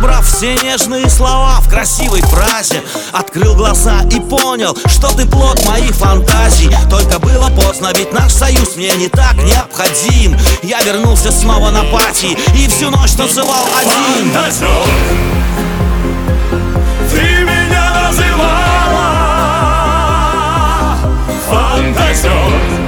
Собрав все нежные слова в красивой фразе, открыл глаза и понял, что ты плод моих фантазий. Только было поздно, ведь наш союз мне не так необходим. Я вернулся снова на пати и всю ночь танцевал один. Фантазер, ты меня называла фантазер.